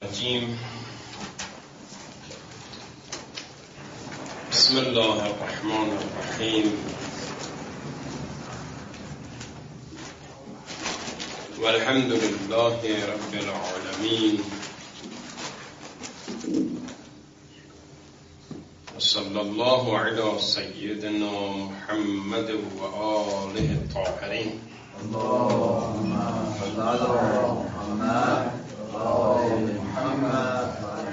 الرجیم. بسم الله الرحمن الرحیم والحمد لله رب العالمین وصلی الله علی سیدنا محمد و آله الطاهرین. اللهم صل على محمد و آل محمد.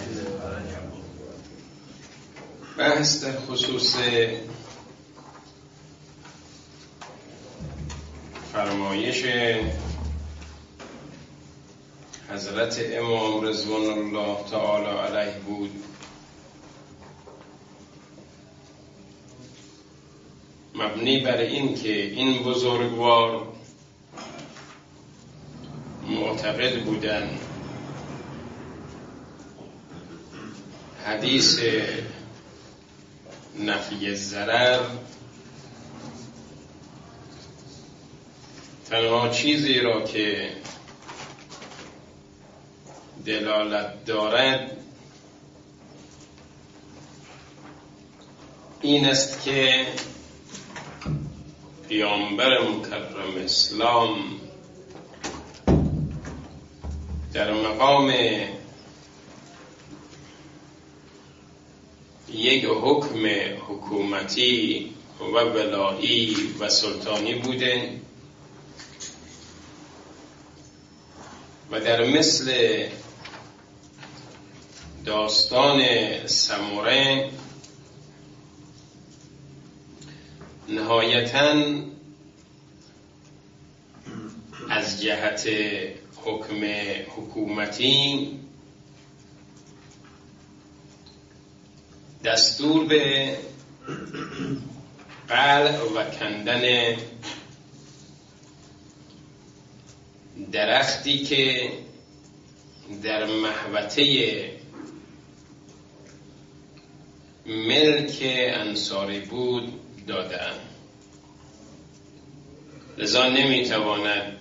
بحث در خصوص فرمایش حضرت امام رضوان الله تعالی علیه بود مبنی بر این که این بزرگوار معتقد بودند حدیث نفی ضرر تنها چیزی را که دلالت دارد این است که پیامبر مکرم اسلام در مقام یک حکم حکومتی و ولایی و سلطانی بوده و در مثل داستان سموره نهایتاً از جهت حکم حکومتی دستور به قلع و کندن درختی که در محوطه ملک انصاری بود دادند. لذا نمیتواند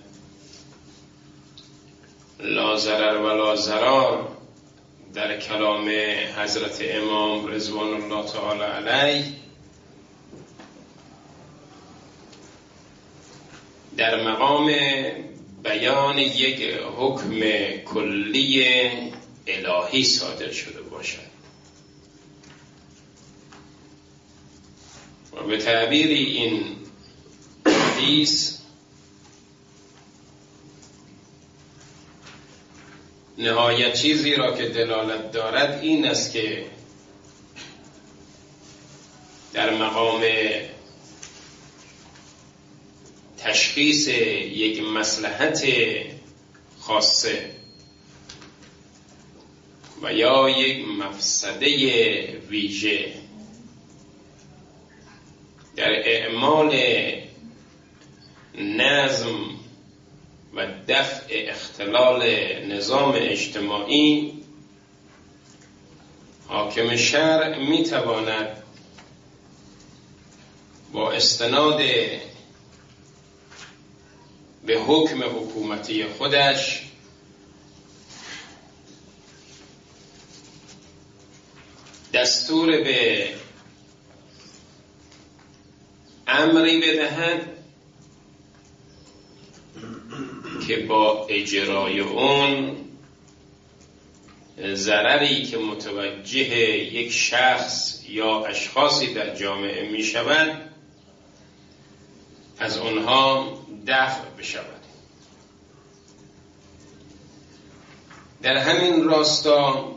لا ضرر ولا ضرار در کلام حضرت امام رضوان الله تعالی علیه در مقام بیان یک حکم کلی الهی صادر شده باشد و به تعبیر این حدیث نهایت چیزی را که دلالت دارد این است که در مقام تشخیص یک مصلحت خاصه و یا یک مفسده ویژه در اعمال نظم و دفع اختلال نظام اجتماعی حاکم شرع میتواند با استناد به حکم حکومتی خودش دستور به امری بدهد که با اجرای اون ضرری که متوجه یک شخص یا اشخاصی در جامعه می شود از آنها دفع بشود. در همین راستا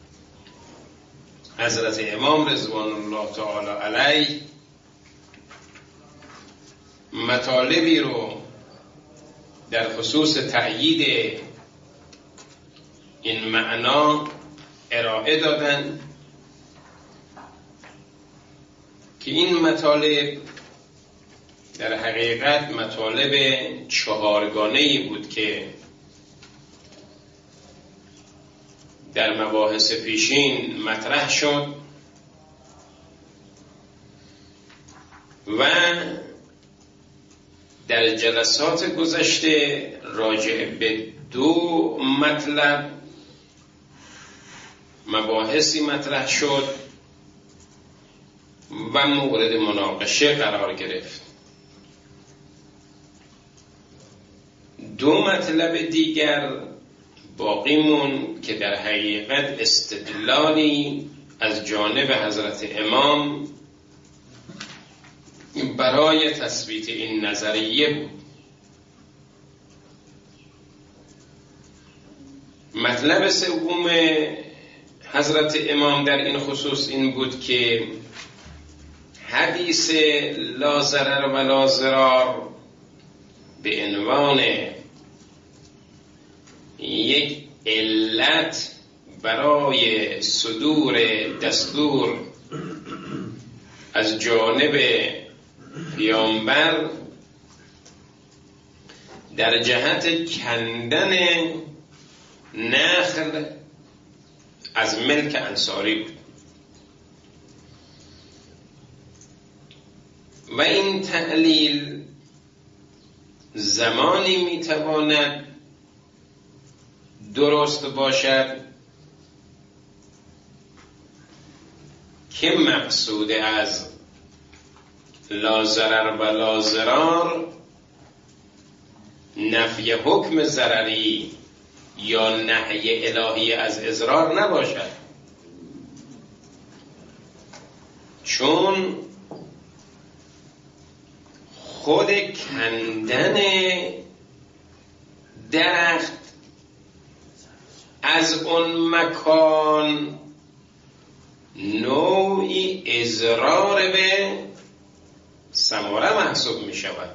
حضرت امام رضوان الله تعالی علیه مطالبی رو در خصوص تأیید این معنا ارائه دادن که این مطالب در حقیقت مطالب چهارگانه‌ای بود که در مباحث پیشین مطرح شد و در جلسات گذشته راجع به دو مطلب مباحثی مطرح شد و مورد مناقشه قرار گرفت. دو مطلب دیگر باقی مون که در حقیقت استدلالی از جانب حضرت امام برای تثبیت این نظریه بود. مطلب سوم حضرت امام در این خصوص این بود که حدیث لا ضرر و لا ضرار به عنوان یک علت برای صدور دستور از جانب پیامبر در جهت کندن نخل از ملک انصاری بود و این تعلیل زمانی میتواند درست باشد که مقصود از لا ضرر و لا ضرار نفی حکم ضرری یا نهی الهی از اضرار نباشد، چون خود کندن درخت از اون مکان نوعی اضرار به ثمره محسوب می شود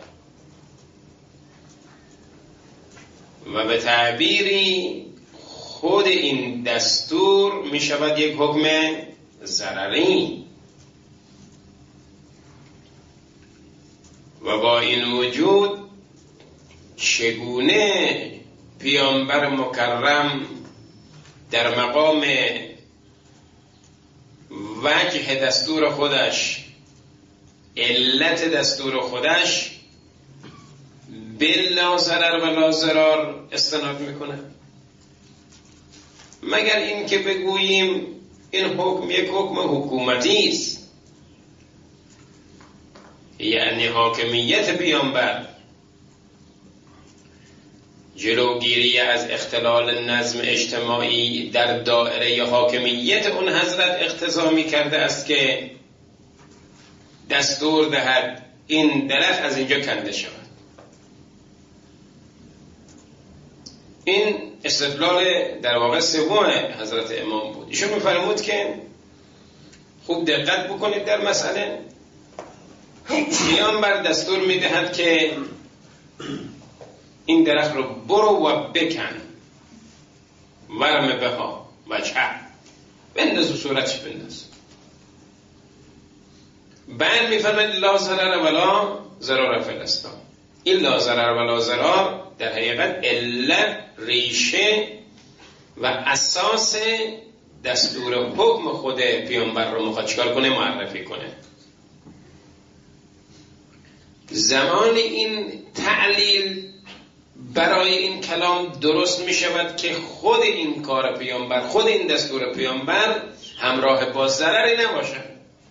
و به تعبیری خود این دستور می شود یک حکم ضرری و با این وجود چگونه پیامبر مکرم در مقام وجه دستور خودش، علت دستور خودش به لا ضرر و لا ضرار استناد میکنه، مگر این که بگوییم این حکم یک حکم حکومتی است، یعنی حاکمیت پیامبر جلوگیری از اختلال نظم اجتماعی در دایره حاکمیت اون حضرت اقتضا می کرده است که دستور دهد این درخت از اینجا کنده شود. این استدلال در واقع سوم حضرت امام بود. ایشون می‌فرمود که خوب دقت بکنید در مسئله، پیامبر دستور میدهد که این درخت رو برو و بکن، ورم بها و چه بنداز و صورتش بنداز. بعد میفرماید لا ضرر ولا ضرار فی الاسلام. این لا ضرر ولا ضرار در حقیقت علت، ریشه و اساس دستور حکم خود پیامبر رو میخواد چیکار کنه؟ معرفی کنه. زمان این تعلیل برای این کلام درست می شود که خود این کار پیامبر، خود این دستور پیامبر همراه با ضرری نباشد،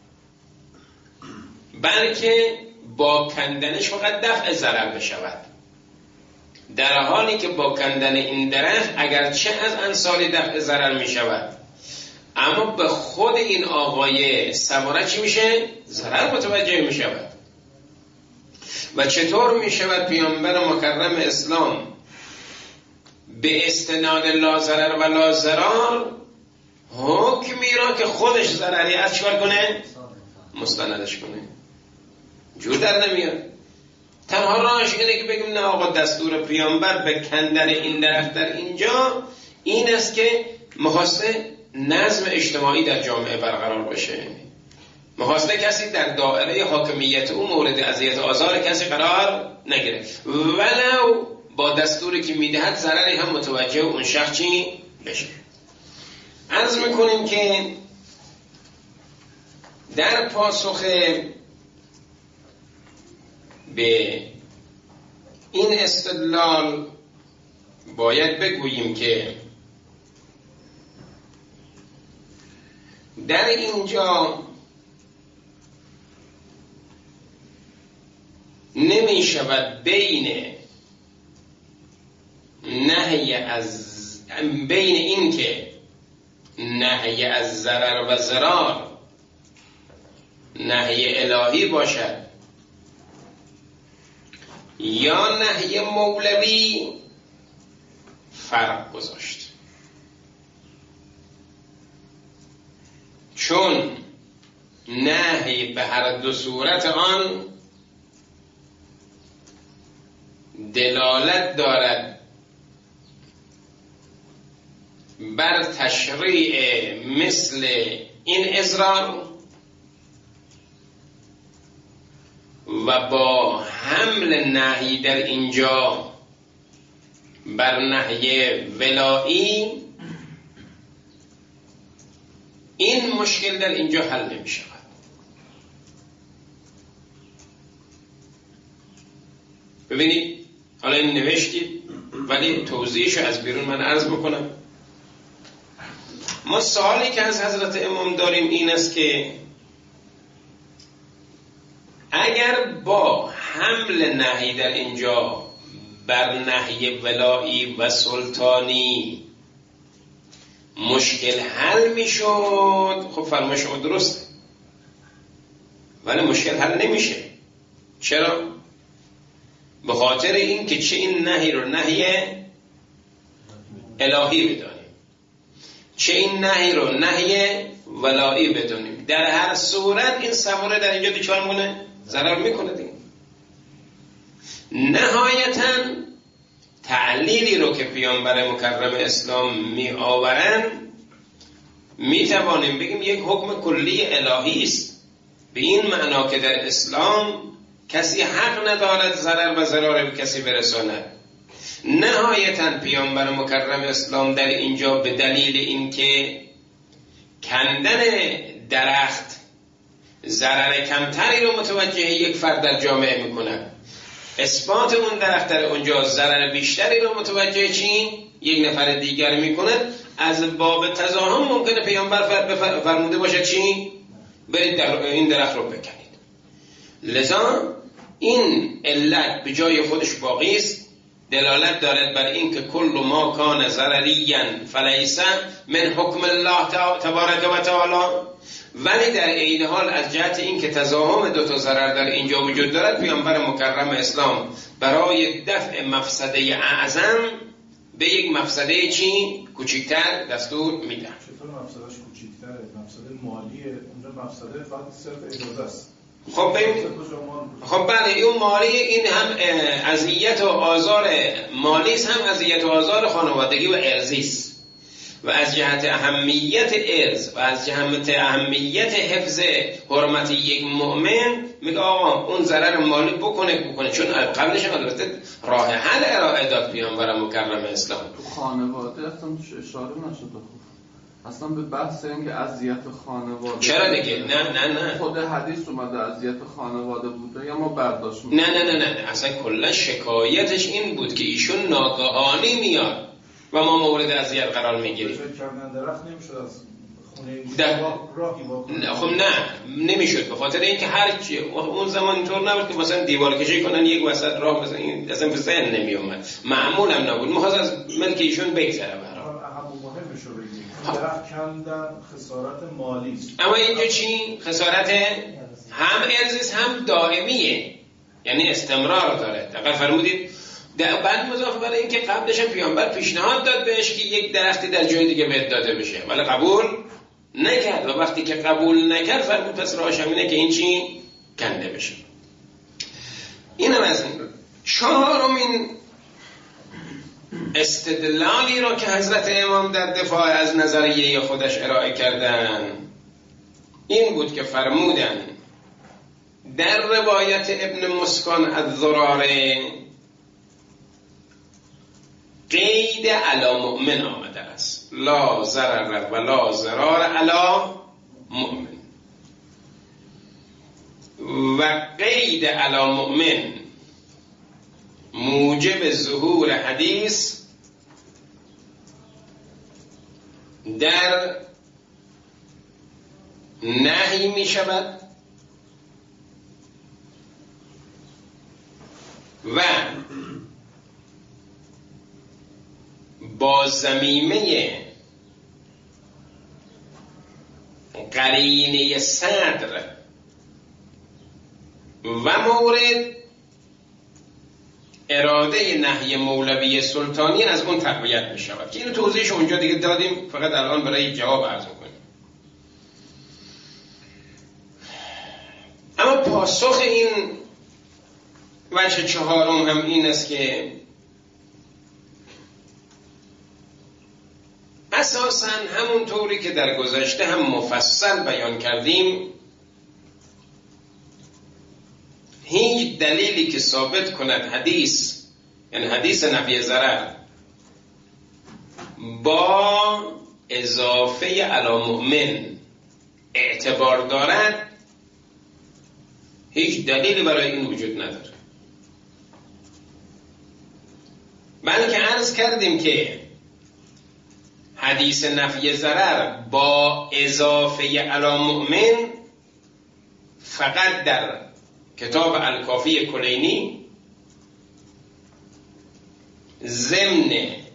بلکه با کندنش فقط دفع ضرر بشود، در حالی که با کندن این درخت اگرچه از انصاری دفع ضرر می شود، اما به خود این آقای ثمره چی میشه؟ ضرر متوجه می شود. و چطور می شود پیامبر مکرم اسلام به استناد لا ضرر و لا ضرار حکمی را که خودش ضرری از چکار کنه؟ مستندش کنه؟ جور در نمیاد. تنها راهش اینه که بگیم نه آقا دستور پیامبر به کندن این درخت در اینجا این است که می‌خواسته نظم اجتماعی در جامعه برقرار بشه، می‌خواسته کسی در دایره حاکمیت او مورد اذیت و آزار کسی قرار نگیره، ولو با دستوری که میدهد ضرری هم متوجه اون شخص چی بشه. عرض میکنیم که در پاسخ به این در اینجا نمی شود بین این که نهی از ضرر و ضرار نهی الهی باشد یا نهی مولوی فرق گذاشت، چون نهی به هر دو صورت آن دلالت دارد بر تشریع مثل این اضرار و با حمل نهی در اینجا بر نهی ولایی این مشکل در اینجا حل نمی شود. ببینید حالا این نوشتید ولی توضیحش از بیرون من عرض بکنم. ما سوالی که از حضرت امام داریم این است که اگر با حمل نهی در اینجا بر نهی ولایی و سلطانی مشکل حل می شد، خب فرمایش شما درسته، ولی مشکل حل نمیشه. چرا؟ به خاطر این که چه این نهی رو نهی الهی بدانیم، چه این نهی رو نهی ولایی بدانیم، در هر صورت این سواره در اینجا بیچار مونه ضرر میکنه دیگه. نهایتاً تعلیلی رو که پیامبر مکرم اسلام می آورن می توانیم بگیم یک حکم کلی الهی است، به این معنا که در اسلام کسی حق ندارد ضرر و ضرر به کسی برساند. نهایتاً پیامبر مکرم اسلام در اینجا به دلیل اینکه کندن درخت ضرر کمتری رو متوجه یک فرد در جامعه میکند، اثبات اون درخت در اونجا ضرر بیشتری رو متوجه یک نفر دیگر میکند، از باب تزاحم ممکنه پیامبر فرموده باشه برید این درخت رو بکنید. لذا این علت به جای خودش باقی است، دلالت دارد بر این که کل ما کان ضرریا فلیس من حکم الله تبارک و تعالی، ولی در عین حال از جهت این که تزاحم دو تا ضرر در اینجا وجود دارد پیامبر مکرم اسلام برای دفع مفسده اعظم به یک مفسده کوچکتر دستور میده. چطور مفسدهش کوچکتره؟ مفسده مالیه، اونجا مفسده فقط صرف اجازه است. خب بله این مالی، این هم اذیت و آزار مالی است، هم اذیت و آزار خانوادگی و ارضی است. و از جهت اهمیت ارض و از جهت اهمیت حفظ حرمت یک مؤمن میگه آقا اون ضرر مالی بکنه، چون قبلش البته راه حل ارائه داد پیامبر مکرم اسلام. تو خانواده اصلا اشاره نشده اصلا به بحث این که اذیت خانواده. چرا دیگه؟ نه خود حدیث اومده اذیت خانواده بوده یا ما برداشت میکنیم؟ نه اصلا کلا شکایتش این بود که ایشون ناگهانی میاد و ما مورد اذیت قرار میگیریم. درخت نمیشد از خونه راهی واکنه. خب نه نمیشد، به خاطر اینکه هرچی اون زمان اینطور نبود که مثلا دیوار کشی کنن یک وسط راه بزنن، اصلا به ذهن نمی اومد، معمول هم نبود، می‌خواست از ملک ایشون بگذره. مهمش رو بگیم درخت کندن خسارت مالی است، اما اینجا چی؟ خسارت هم ارزی هم دائمیه، یعنی استمرار داره. دقیقا فرمودید. بعد مضافه برای اینکه قبلش پیامبر پیشنهاد داد بهش که یک درختی در جای دیگه بهت داده بشه، ولی قبول نکرد، و وقتی که قبول نکرد فرمود پس راهش همینه که این کنده بشه. اینم از این. چهارمین استدلالی رو که حضرت امام در دفاع از نظریه خودش ارائه کردن این بود که فرمودن در روایت ابن مسکن الذراره قید علی مؤمن آمده است، لا ضرر و لا ضرار علی مؤمن، و قید علی مؤمن موجب ظهور حدیث در نهی می شود و با ضمیمه قرینه صدر و مورد اراده نهی مولوی سلطانی از اون تقویت می شود که اینو توضیحش اونجا دیگه دادیم، فقط الان برای جواب عرض کنیم. اما پاسخ این وجه چهارم هم این است که اساساً همون طوری که در گذشته هم مفصل بیان کردیم، هیچ دلیلی که ثابت کند حدیث، یعنی حدیث نفی ضرر، با اضافه علی مؤمن اعتبار دارد، هیچ دلیلی برای این وجود نداره. بلکه عرض کردیم که حدیث نفی ضرر با اضافه علی مؤمن فقط در کتاب الکافی کلینی ضمن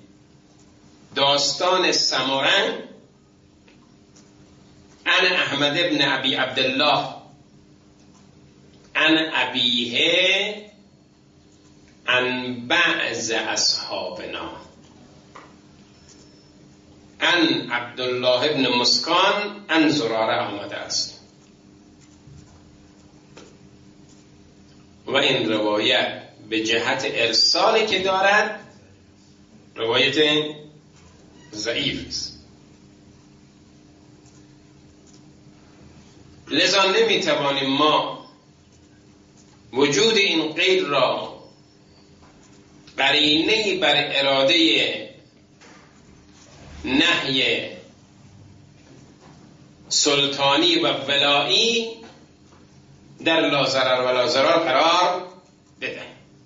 داستان سمرن عن احمد ابن ابی عبدالله عن ابیه عن بعض اصحابنا عن عبدالله ابن مسکان عن زراره آمده است. و این روایت به جهت ارسالی که دارد روایت ضعیف است، لذا نمیتوانیم ما وجود این قید را قرینه‌ای بر اراده نهی سلطانی و ولایی در لا ضرر و لا ضرار قرار بده.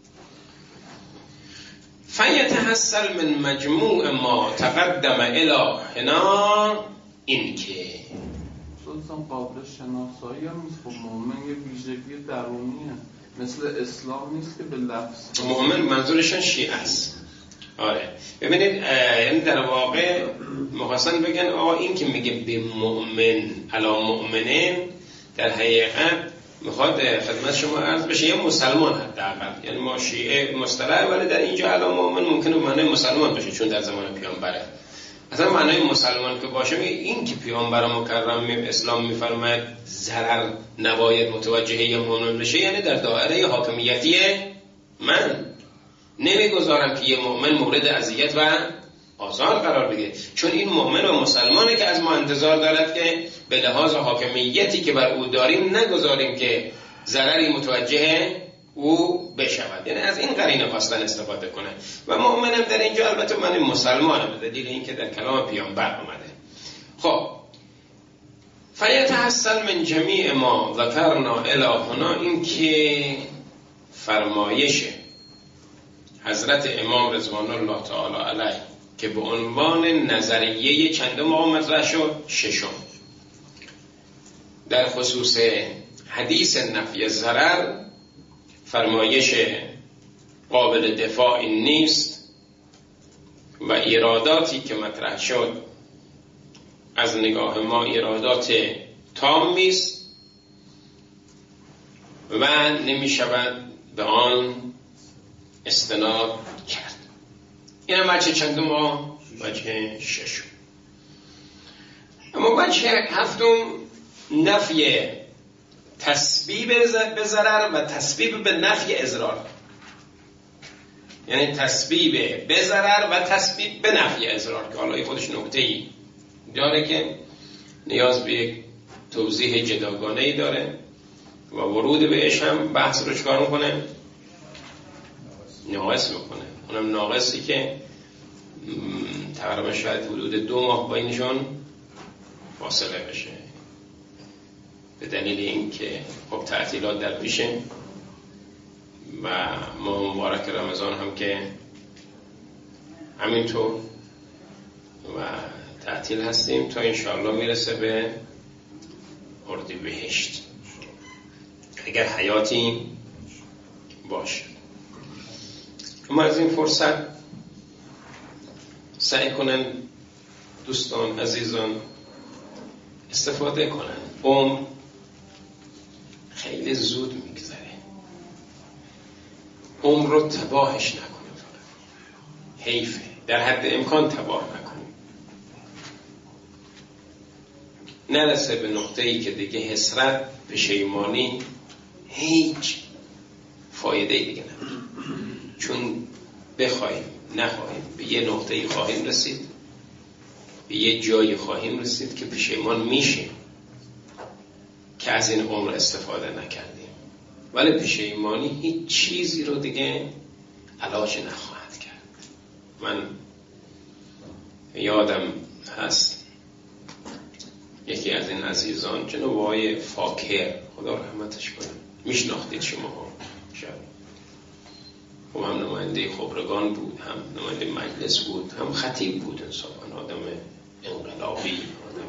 فیتحصل من مجموع ما تقدم الی هنا، این که سلطان قابل شناسایی هم نیست. خب مؤمن یه ویژگی درونیه، مثل اسلام نیست که به لفظ. مؤمن منظورشان شیعه است. آره ببینید، یعنی در واقع مخواستن بگن آقا این که میگه به مؤمن علی مؤمنین، در حقیقت میخواد خدمت شما عرض بشه یه مسلمان حداقل، یعنی ما شیعه مصطلح، ولی در اینجا علی مؤمن ممکنه معنی مسلمان باشه، چون در زمان پیامبره. اصلا معنی مسلمان که باشه میگه این که پیامبر مکرم اسلام میفرماید ضرر نباید متوجه یا مؤمن بشه، یعنی در دایره حاکمیتی من نمیگذارم که یه مؤمن مورد اذیت و آزار قرار بگیره، چون این مؤمن و مسلمانه که از ما انتظار دارد که به لحاظ حاکمیتی که بر او داریم نگذاریم که ضرری متوجه او بشود. یعنی از این قرینه خواستن استفاده کنه. و مؤمنم در اینجا البته من مسلمانم به دلیل اینکه در کلام پیامبر اومده. خب فیتحصل من جمیع ما ذکرنا الی هنا، این که فرمایش حضرت امام رضوان الله تعالی علیه که به عنوان نظریه چندم مطرح شد، ششم، در خصوص حدیث نفی ضرر فرمایش قابل دفاع نیست و ایراداتی که مطرح شد از نگاه ما ایرادات تامی است و نمی شود به آن استناد کرد. این هم وجه چندم ما وجه ششم. اما وجه هفتم نفی تسبیب به ضرر و تسبیب به نفی اضرار، یعنی تسبیب به ضرر و تسبیب به نفی اضرار، که حالا خودش نکته‌ای داره که نیاز به یک توضیح جداگانه‌ای داره و ورود بهش هم بحث رو چکار میکنه؟ ناقص میکنه. اونم ناقصی که تقریبا شاید حدود 2 ماه بینشون فاصله بشه، به دلیل اینکه خب تعطیلات در پیشه و ماه مبارک رمضان هم که همینطور و تعطیل هستیم تا انشاءالله میرسه به اردیبهشت اگر حیاتی باشه. اما از این فرصت سعی کنن دوستان عزیزان استفاده کنن. عمر خیلی زود میگذره، عمر رو تباهش نکنیم، حیفه، در حد امکان تباه نکنیم، نرسه به نقطه‌ای که دیگه حسرت، پشیمانی هیچ فایده دیگه نداره. چون بخوایم نخواهیم به یه نقطه‌ای خواهیم رسید، به یه جایی خواهیم رسید که پشیمان میشه که از این عمر استفاده نکردیم. ولی پشیمانی هیچ چیزی رو دیگه علاج نخواهد کرد. من یادم هست یکی از این عزیزان جناب آقای فاکر، خدا رحمتش کنه، میشناختید شما شاید، هم نماینده خبرگان بود، هم نماینده مجلس بود، هم خطیب بود. انصافا آدم انقلابی، آدم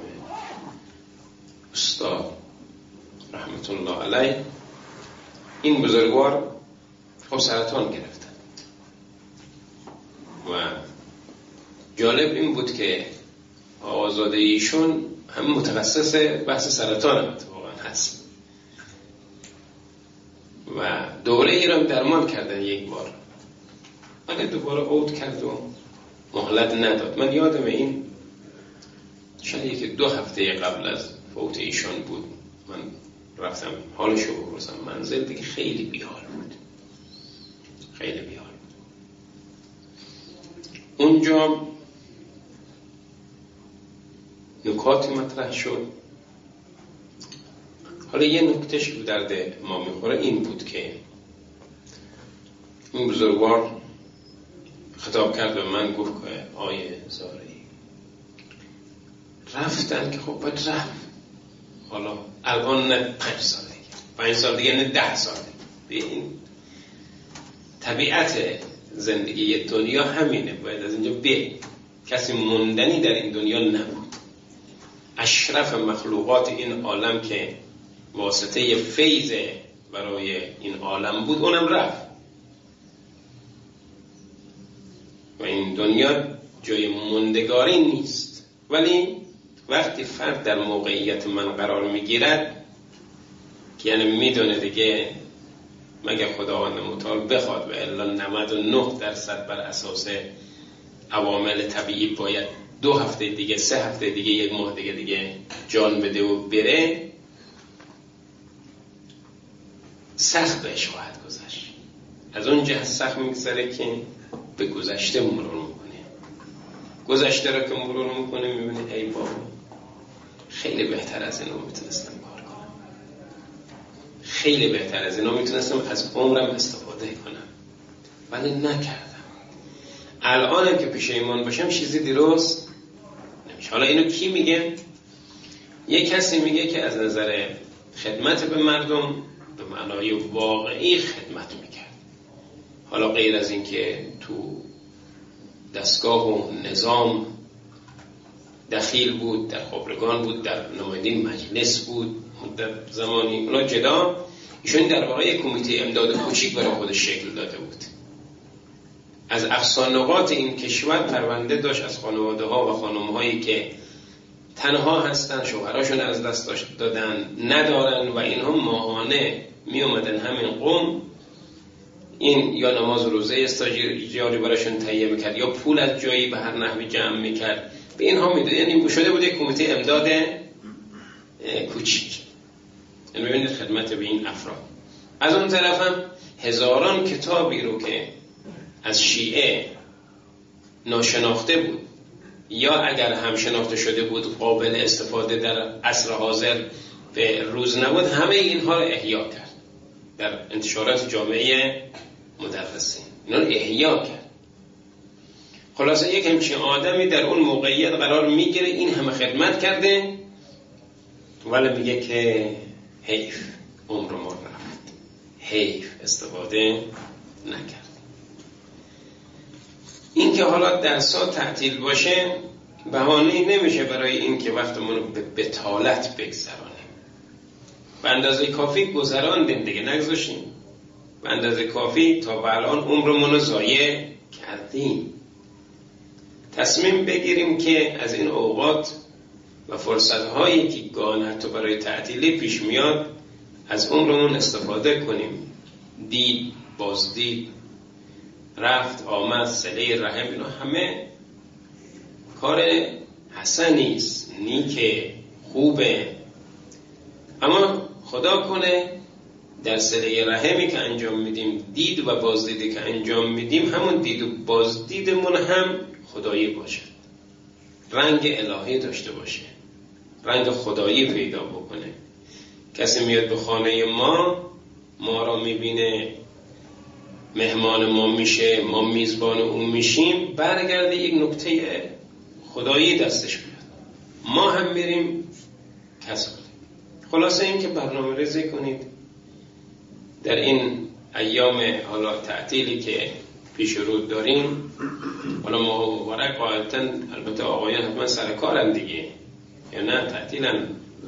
استاد رحمت الله علیه. این بزرگوار خب سرطان گرفتن و جالب این بود که آقازاده ایشون هم متخصص بحث سرطان اتفاقا هست و دوره ایران درمان کردن یک بار، ولی دوباره عود کرد و مهلت نداد. من یادم این شاید که 2 هفته قبل از فوت ایشان بود، من رفتم حالشو بپرسم منزل، دیگه خیلی بیحال بود، خیلی بیحال بود. اونجا نکاتی مطرح شد. حالا یه نکتهش که درد ما میخوره این بود که این بزرگوار خطاب کرد به من، گفت که آیه زاری رفتن که خب باید رفت، حالا الان نه 5 سال دیگه، 5 سال دیگه، نه 10 سال دیگه. این طبیعت زندگی دنیا همینه، باید از اینجا کسی موندنی در این دنیا نبود. اشرف مخلوقات این عالم که واسطه فیض برای این عالم بود اونم رفت و این دنیا جای موندگاری نیست. ولی وقتی فرد در موقعیت من قرار میگیرد که یعنی میدونه دیگه مگه خداوند متعال بخواد و الا 99% بر اساس عوامل طبیعی باید 2 هفته دیگه، 3 هفته دیگه، 1 ماه دیگه جان بده و بره، سخت بهش خواهد گذشت. از اون جهت سخت میگذره که به گذشته مرور میکنه. گذشته را که مرور میکنه میبینه ای بابا خیلی بهتر از اینو میتونستم کار کنم، خیلی بهتر از اینو میتونستم از عمرم استفاده کنم، ولی نکردم. الانم که پشیمان باشم چیزی درست نمیشه. حالا اینو کی میگه؟ یک کسی میگه که از نظر خدمت به مردم به معنای واقعی خدمت میکرد. حالا غیر از این که تو دستگاه و نظام دخیل بود، در خبرگان بود، در نماینده مجلس بود مدت زمانی، اونا جدا، ایشون در واقع یک کمیته امداد کوچیک برای خودش شکل داده بود. از اقصا نقاط این کشور پرونده داشت از خانواده ها و خانم هایی که تنها هستن، شوهراشون از دست دادن، ندارن و اینها ماهانه می اومدن همین قوم، این یا نماز روزه استاجیاری براشون تهیه میکرد یا پول از جایی به هر نحوی جمع میکرد، به اینها میداد. یعنی شده بود یک کمیته امداد کوچیک. یعنی ببینید خدمت به این افراد. از اون طرف هم هزاران کتابی رو که از شیعه ناشناخته بود یا اگر هم شناخته شده بود قابل استفاده در عصر حاضر به روز نبود، همه اینها رو احیا کرد در انتشارات جامعه مدرسین، اینا رو احیا کرد. خلاصه یک همچین آدمی در اون موقعیت قرار میگیره، این همه خدمت کرده ولی میگه که حیف عمر ما رفت، حیف استفاده نکرد. این که حالا درس‌ها تعطیل باشه بهانه‌ای نمیشه برای این که وقتمون رو به بطالت بگذرانیم. به اندازه کافی گذراندیم دیگه، نگذاشتیم. به اندازه کافی تا به الان عمرمون رو ضایع کردیم. تصمیم بگیریم که از این اوقات و فرصت‌هایی که گاهی حتی برای تعطیلی پیش میاد از عمرمون استفاده کنیم. دید، بازدید، رفت آمد، صله رحم، اینا همه کار حسنی است، نیکه، خوبه. اما خدا کنه در صله رحمی که انجام میدیم، دید و بازدیدی که انجام میدیم، همون دید و بازدیدمون هم خدایی باشه، رنگ الهی داشته باشه، رنگ خدایی پیدا بکنه. کسی میاد به خانه ما را میبینه، مهمان ما میشه، ما میزبان اون میشیم، برگرده یک نکته خدایی دستش میاد، ما هم میریم کسب. خلاصه این که برنامه ریزی کنید در این ایام حالا تعطیلی که پیش رو داریم. حالا مبارک قاعدتاً البته آقایان حتما سر کارن دیگه، یا نه تعطیلن؟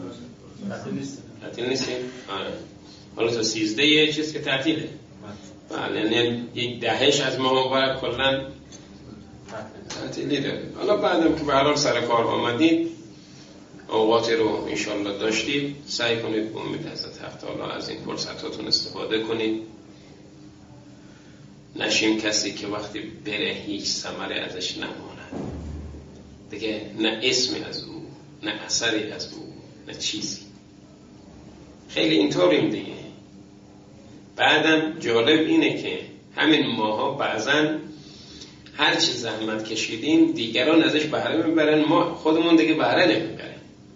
تعطیل نیستیم؟ آره. حالا تا 13 یه چیز که تعطیله. بله، یعنی یک دهش از ماه مبارک کلن تعطیلی داره. حالا بعدم که به هر حال سر کار آمدید، اوقاتی رو انشالله داشتید، سعی کنید به امید حضرت حق تعالی از این فرصتاتون استفاده کنید. نشیم کسی که وقتی بره هیچ ثمره ازش نماند دیگه، نه اسمی از او، نه اثری از او، نه چیزی. خیلی اینطوریم دیگه. بعدم جالب اینه که همین ماها بعضن هرچی زحمت کشیدیم دیگران ازش بهره میبرن، ما خودمون دیگه بهره نمیبریم.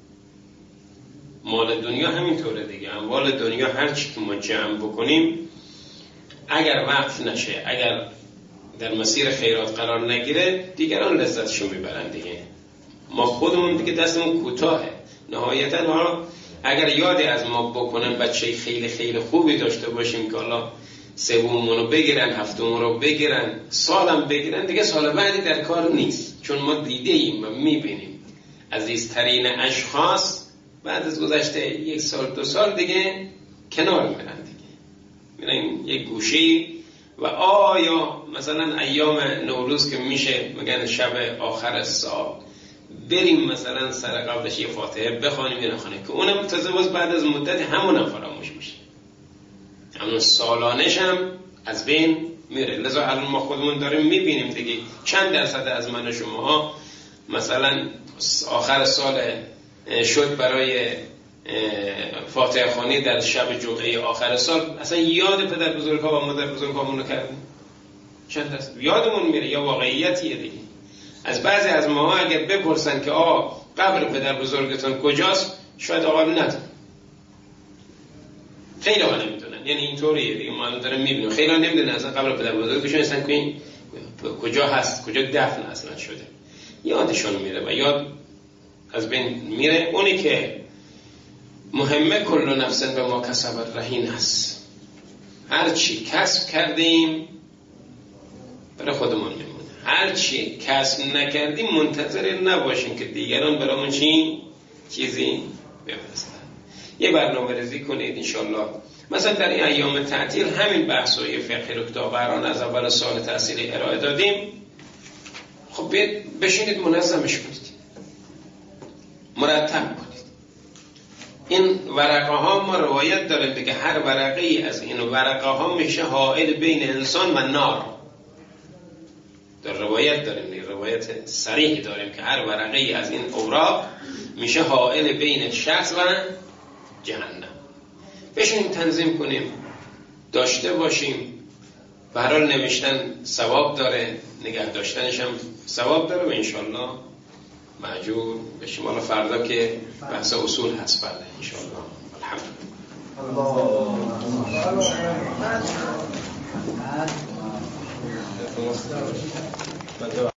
مال دنیا همینطوره دیگه. اموال دنیا هرچی که ما جمع بکنیم اگر وقف نشه، اگر در مسیر خیرات قرار نگیره، دیگران لذتشو میبرن دیگه. ما خودمون دیگه دستمون کوتاهه. نهایتاً حالا اگر یادی از ما بکنن، بچه خیلی خیلی خوبی داشته باشیم که حالا سوممون رو بگیرن، هفتمون رو بگیرن، سالم بگیرن، دیگه سال بعدی در کار نیست. چون ما دیده ایم و میبینیم عزیزترین اشخاص بعد از گذشته 1 سال 2 سال دیگه کنار میرن دیگه، میرن یک گوشه‌ای. و آیا مثلا ایام نوروز که میشه میگن شب آخر سال بریم مثلا سر قبلش یه فاتحه بخوانیم یا نخوانیم، که اونم تازه باز بعد از مدت همونم فراموش میشه، همون سالانش هم از بین میره. لذا الان ما خودمون داریم میبینیم دیگه چند درصد از من و شما مثلا آخر سال شد برای فاتحه خوانی در شب جمعه آخر سال اصلا یاد پدر بزرگ‌ها و مادر بزرگ‌هامون رو کردیم؟ چند درصد یادمون میره؟ یا واقعیتیه دیگه. از بعضی از ماها اگر بپرسن که قبر پدر بزرگتون کجاست، شاید آقا ندونن. خیلی آقا نمیدونن. یعنی اینطوریه دیگه، ما داریم میبینیم خیلی نمیدونن اصلا قبر پدر بزرگشون اصلا کجا هست، کجا دفن اصلا شده. یادشون میره و یاد از بین میره. اونی که مهمه کل نفس به ما کسبت رهین است. هر چی کسب کردیم برای خودمون میمونه، هر چی کسب نکردیم منتظر نباشیم که دیگران برامون چیزی بفرستن. یه برنامه ریزی کنید انشالله. مثلا در این ایام تعطیل همین بحثای فقهی رو که تا بران از اول سال تحصیلی ارائه دادیم، خب بشینید منظمش کنید، مرتب کنید. این ورقه ها ما روایت داریم دیگه، هر ورقه ای از این ورقه ها میشه حائل بین انسان و نار. در روایت داریم، روایت صریح داریم که هر ورقه ای از این اوراق میشه حائل بین شخص و جهنم. بشینیم تنظیم کنیم، داشته باشیم. به هر حال نوشتن ثواب داره، نگه داشتنش هم ثواب داره و انشالله مأجور بشیم. حالا فردا که بحث اصول هست، بله انشالله. الحمدلله.